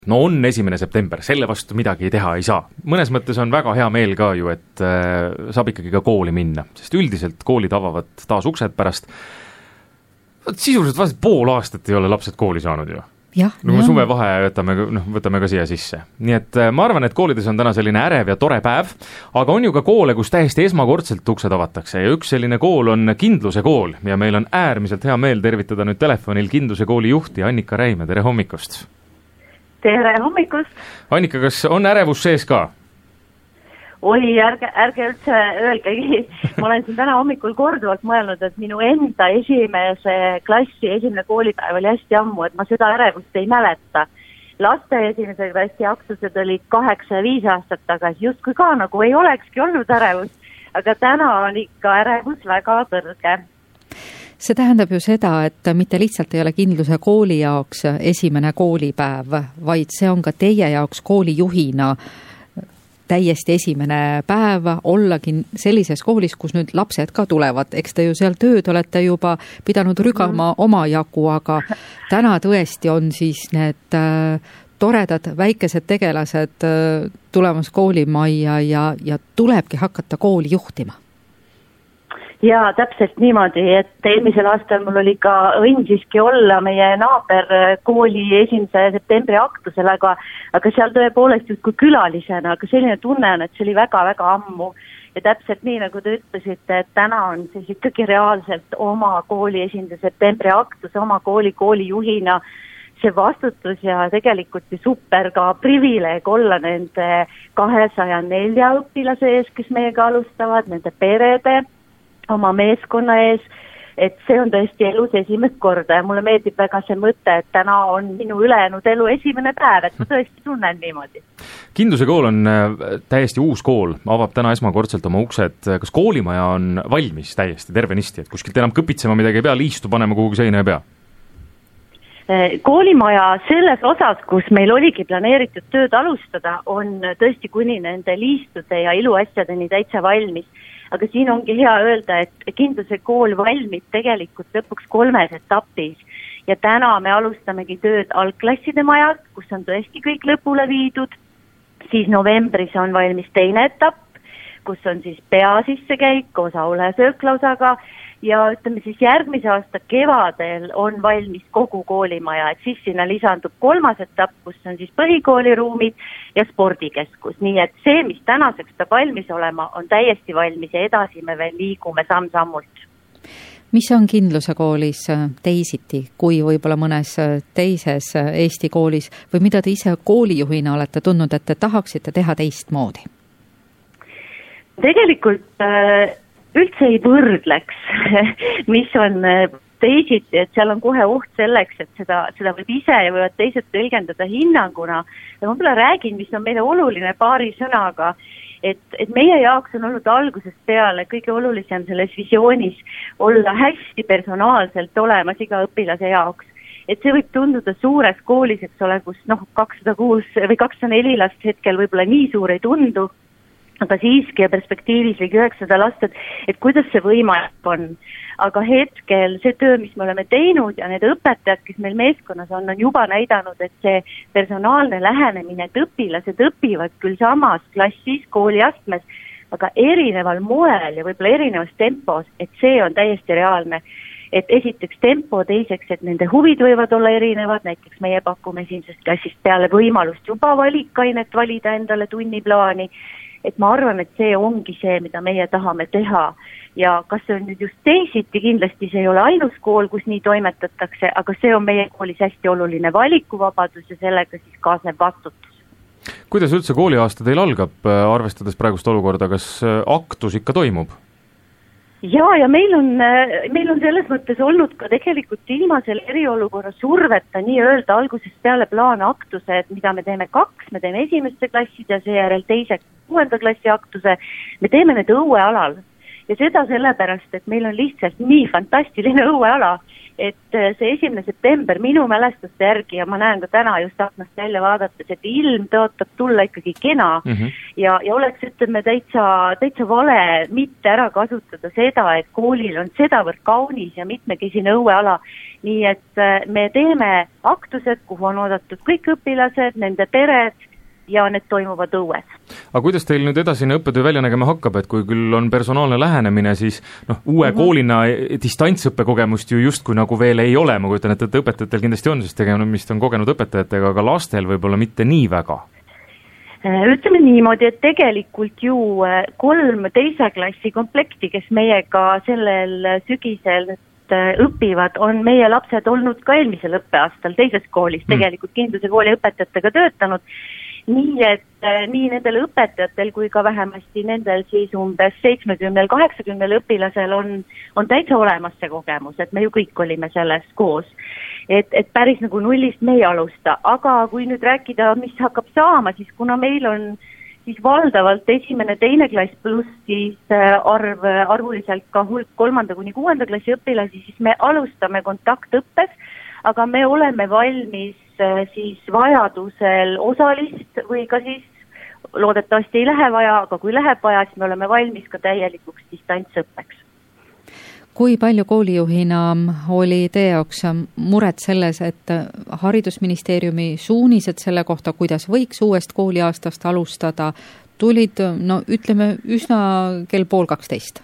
No on 1. september, selle vastu midagi teha ei saa. Mõnes mõttes on väga hea meel ka ju, et saab ikkagi ka kooli minna, sest üldiselt koolid avavad taas uksed pärast. Sisuliselt vast pool aastat ei ole lapsed kooli saanud ju. No suvevahe võtame ka siia sisse. Nii et ma arvan, et koolides on täna selline ärev ja tore päev, aga on ju ka koole, kus täiesti esmakordselt uksed avatakse ja üks selline kool on Kindluse kool ja meil on äärmiselt hea meel tervitada nüüd telefonil Kindluse kooli juhti Annika Räime, tere hommikust! Tere hommikust! Annika, kas on ärevus sees ka? Oi, ärge üldse öelgegi. Ma olen siin täna hommikul korduvalt mõelnud, et minu enda esimese klassi esimene koolipäev oli hästi ammu, et ma seda ärevust ei mäleta. Laste esimese klassi aktused olid 8 ja 5 aastat tagasi, justkui ka nagu ei olekski olnud ärevust, aga täna on ikka ärevus väga kõrge. See tähendab ju seda, et mitte lihtsalt ei ole Kindluse kooli jaoks esimene koolipäev, vaid see on ka teie jaoks koolijuhina täiesti esimene päev ollagi sellises koolis, kus nüüd lapsed ka tulevad. Eks te ju seal tööd olete juba pidanud rügama oma jagu, aga täna tõesti on siis need toredad väikesed tegelased tulemas koolimajja ja tulebki hakata kooli juhtima. Jaa, täpselt niimoodi, et eelmisel aastal mul oli ka õnn siiski olla meie naaberkooli 1. septembri aktusel, aga seal tõepoolest justkui külalisena, aga selline tunne on, et see oli väga-väga ammu. Ja täpselt nii, nagu te ütlesite, et täna on siis ikkagi reaalselt oma kooli 1. septembri aktus, oma koolijuhina see vastutus ja tegelikult super ka privileeg olla nende 204 õpilase ees, kes meiega alustavad, nende perede, oma meeskonna ees, et see on tõesti elus esimest korda ja mulle meeldib väga see mõte, et täna on minu ülejäänud elu esimene päev, et ma tõesti tunnen niimoodi. Kindluse kool on täiesti uus kool, avab täna esmakordselt oma uksed. Kas koolimaja on valmis täiesti tervenisti, et kuskilt enam kõpitsema midagi ei pea, liistu panema kuhugi seina ei pea? Koolimaja selles osas, kus meil oligi planeeritud tööd alustada, on tõesti kuni nende liistude ja iluasjadeni täitsa valmis. Aga siin ongi hea öelda, et Kindluse kool valmib tegelikult lõpuks 3 etapis ja täna me alustamegi tööd algklasside majalt, kus on tõesti kõik lõpule viidud, siis novembris on valmis 2. etapp, kus on siis pea sissekäik koos aula ja sööklausaga ja ütleme siis järgmise aasta kevadel on valmis kogu koolimaja, et siis sinna lisandub 3. etapp, kus on siis põhikooliruumid ja spordikeskus. Nii et see, mis tänaseks peab valmis olema, on täiesti valmis ja edasi me veel liigume samm-sammult. Mis on Kindluse koolis teisiti, kui võib-olla mõnes teises Eesti koolis või mida te ise koolijuhina olete tundnud, et te tahaksite teha teistmoodi? Tegelikult üldse ei võrdleks, mis on teisiti, et seal on kohe oht selleks, et seda võib ise ja võivad teised tõlgendada hinnanguna. Ja ma võib-olla räägin, mis on meile oluline paari sõnaga, et meie jaoks on olnud algusest peale kõige olulisem selles visioonis olla hästi personaalselt olemas iga õpilase jaoks. Et see võib tunduda suures koolis, eks ole, kus 206 või 204 last hetkel võib-olla nii suur ei tundu, aga siiski ja perspektiivis ligi 900 last, et kuidas see võimalik on. Aga hetkel see töö, mis me oleme teinud ja need õpetajad, kes meil meeskonnas on juba näidanud, et see personaalne lähenemine, et õpilased õpivad küll samas klassis, kooliastmes, aga erineval moel ja võib-olla erinevas tempos, et see on täiesti reaalne. Et esiteks tempo, teiseks, et nende huvid võivad olla erinevad, näiteks meie pakume 1. klassist peale võimalust juba valikainet valida endale tunniplaani, et ma arvan, et see ongi see, mida meie tahame teha ja kas see on nüüd just teisiti, kindlasti see ei ole ainus kool, kus nii toimetatakse, aga see on meie koolis hästi oluline valikuvabadus ja sellega siis kaasneb vastutus. Kuidas üldse kooliaasta teil algab, arvestades praegust olukorda, kas aktus ikka toimub? Ja meil on selles mõttes olnud ka tegelikult ilma selle eriolukorra surveta nii öelda algusest peale plaanaktused, mida me teeme 2, me teeme 1. klassid ja seejärel 2. 6. klassi aktuse, me teeme need õuealal. ja seda sellepärast, et meil on lihtsalt nii fantastiline õueala, et see 1. september minu mälestuste järgi ja ma näen ka täna just aknast välja vaadates, et ilm tõotab tulla ikkagi kena ja oleks, ütleme, täitsa vale mitte ära kasutada seda, et koolil on sedavõrd kaunis ja mitmekesine õueala, nii et me teeme aktused, kuhu on oodatud kõik õpilased, nende pered ja need toimuvad õues. Aga kuidas teil nüüd edasine õppetöö välja nägema hakkab, et kui küll on personaalne lähenemine, siis uue koolina distantsõppe kogemust ju justkui nagu veel ei ole, ma kujutan, et õpetajatel kindlasti on, sest tegemist on kogenud õpetajatega, aga lastel võib-olla mitte nii väga. Ütleme niimoodi, et tegelikult ju 3 teise klassi komplekti, kes meiega sellel sügisel õpivad, on meie lapsed olnud ka eelmisel õppeaastal teises koolis, tegelikult Kindluse kooli õpetajatega töötanud, nii et nii nendel õpetajatel kui ka vähemasti nendel siis umbes 70-80 õpilasel on täitsa olemas see kogemus, et me ju kõik olime selles koos. Et päris nagu nullist me ei alusta, aga kui nüüd rääkida, mis hakkab saama, siis kuna meil on siis valdavalt 1., 2. klass pluss siis arvuliselt ka hulk 3. kuni 6. klassi õpilasi, siis me alustame kontaktõppes, aga me oleme valmis siis vajadusel osalist või ka siis loodetavasti ei lähe vaja, aga kui läheb vaja, siis me oleme valmis ka täielikuks distantsõppeks. Kui palju koolijuhina oli teie jaoks muret selles, et haridusministeeriumi suunised selle kohta, kuidas võiks uuest kooliaastast alustada, tulid, ütleme, üsna kell 11:30?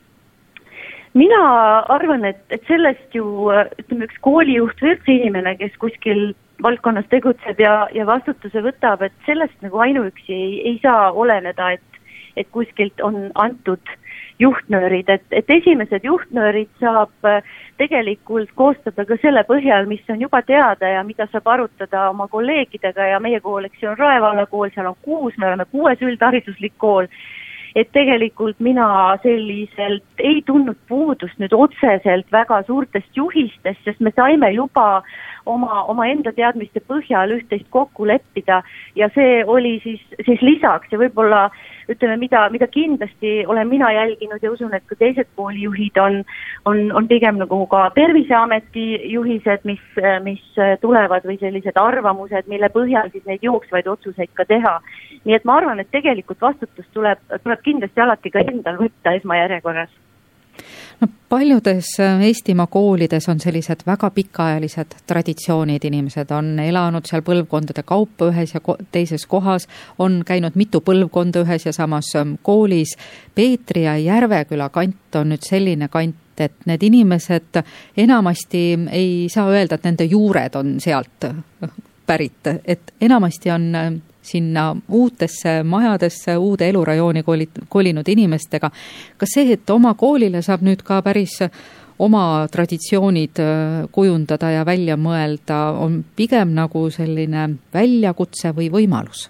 Mina arvan, et sellest ju, ütleme, üks koolijuht või üks inimene, kes kuskil valdkonnas tegutseb ja vastutuse võtab, et sellest nagu ainuüksi ei saa oleneda, et kuskilt on antud juhtnöörid, et esimesed juhtnöörid saab tegelikult koostada ka selle põhjal, mis on juba teada ja mida saab arutada oma kolleegidega ja meie kool, eks see on Rae valla kool, seal on 6, me oleme 6 üldhariduslik kool, et tegelikult mina selliselt ei tundnud puudust nüüd otseselt väga suurtest juhistest, sest me saime juba oma enda teadmiste põhjal üht-teist kokku leppida ja see oli siis lisaks ja võib-olla ütleme, mida kindlasti olen mina jälginud ja usun, et ka teised koolijuhid on pigem nagu ka Terviseameti juhised, mis tulevad või sellised arvamused, mille põhjal siis neid jooksvaid otsuseid ka teha. Nii et ma arvan, et tegelikult vastutus tuleb kindlasti alati ka endal võtta esmajärjekorras. Paljudes Eestimaa koolides on sellised väga pikaajalised traditsioonid, inimesed on elanud seal põlvkondade kaupa ühes ja teises kohas, on käinud mitu põlvkonda ühes ja samas koolis. Peetri ja Järveküla kant on nüüd selline kant, et need inimesed enamasti ei saa öelda, et nende juured on sealt pärit, et enamasti on sinna uutesse majadesse, uude elurajooni kolinud inimestega. Kas see, et oma koolile saab nüüd ka päris oma traditsioonid kujundada ja välja mõelda, on pigem nagu selline väljakutse või võimalus?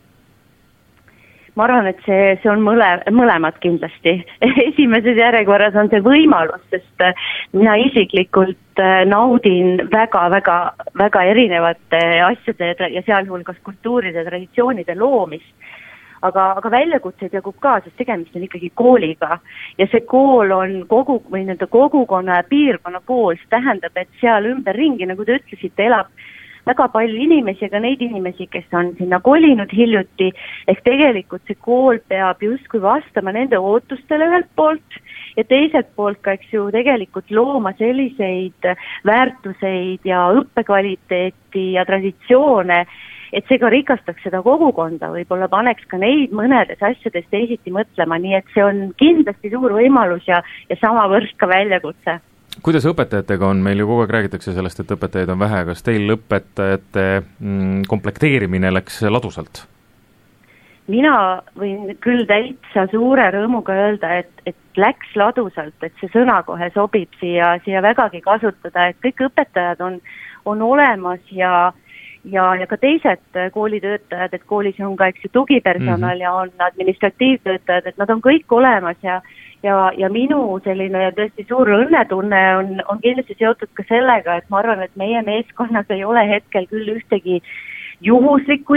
Ma arvan, et see on mõlemad kindlasti. Esimeses järjekorras on see võimalus, sest mina isiklikult naudin väga erinevate asjade ja sealhulgas kultuuride, traditsioonide loomist. Aga väljakutseid jagub ka, sest tegemist on ikkagi kooliga ja see kool on kogukonna ja piirkonna kool, see tähendab, et seal ümberringi, nagu te ütlesite, elab väga palju inimesi, aga neid inimesi, kes on sinna kolinud hiljuti, ehk tegelikult see kool peab justkui vastama nende ootustele ühelt poolt ja teiselt poolt ka, eks ju, tegelikult looma selliseid väärtuseid ja õppekvaliteeti ja traditsioone, et see ka rikastaks seda kogukonda, võib-olla paneks ka neid mõnedes asjades teisiti mõtlema, nii et see on kindlasti suur võimalus ja samavõrd ka väljakutse. Kuidas õpetajatega on? Meil ju kogu aeg räägitakse sellest, et õpetajaid on vähe. Kas teil õpetajate komplekteerimine läks ladusalt? Mina võin küll täitsa suure rõõmuga öelda, et läks ladusalt, et see sõna kohe sobib siia vägagi kasutada, et kõik õpetajad on olemas ja ka teised koolitöötajad, et koolis on ka, eks ju, tugipersonal ja on administratiivtöötajad, et nad on kõik olemas ja minu selline tõesti suur õnnetunne on kindlasti seotud ka sellega, et ma arvan, et meie meeskonnas ei ole hetkel küll ühtegi juhuslikku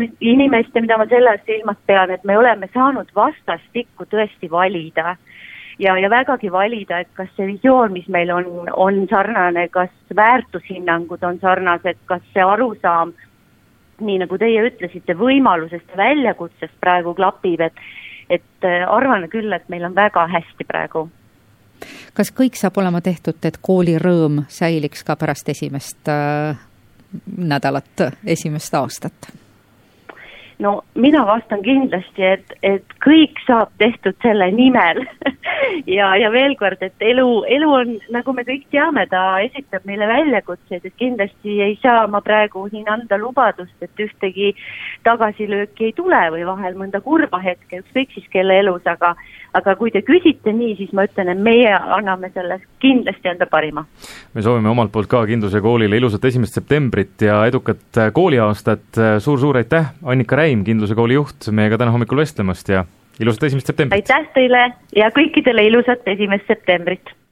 inimest, mida ma sellest silmas pean, et me oleme saanud vastastikku tõesti valida. ja vägagi valida, et kas see visioon, mis meil on sarnane, kas väärtushinnangud on sarnased, kas see arusaam, nii nagu teie ütlesite, võimalusest ja väljakutsest praegu klapib, et arvan küll, et meil on väga hästi praegu. Kas kõik saab olema tehtud, et kooli rõõm säiliks ka pärast esimest nädalat, esimest aastat? No mina vastan kindlasti, et kõik saab tehtud selle nimel ja veel kord, et elu on, nagu me kõik teame, ta esitab meile väljakutseid, et kindlasti ei saa ma praegu siin anda lubadust, et ühtegi tagasilööki ei tule või vahel mõnda kurba hetke, ükskõik siis kelle elus, aga kui te küsite nii, siis ma ütlen, et meie anname selles kindlasti enda parima. Me soovime omalt poolt ka Kindluse koolile ilusat 1. septembrit ja edukat kooliaastat. Suur aitäh, Annika Räim, Kindluse kooli juht, meiega täna hommikul vestlemast ja ilusat 1. septembrit! Aitäh teile ja kõikidele ilusat 1. septembrit!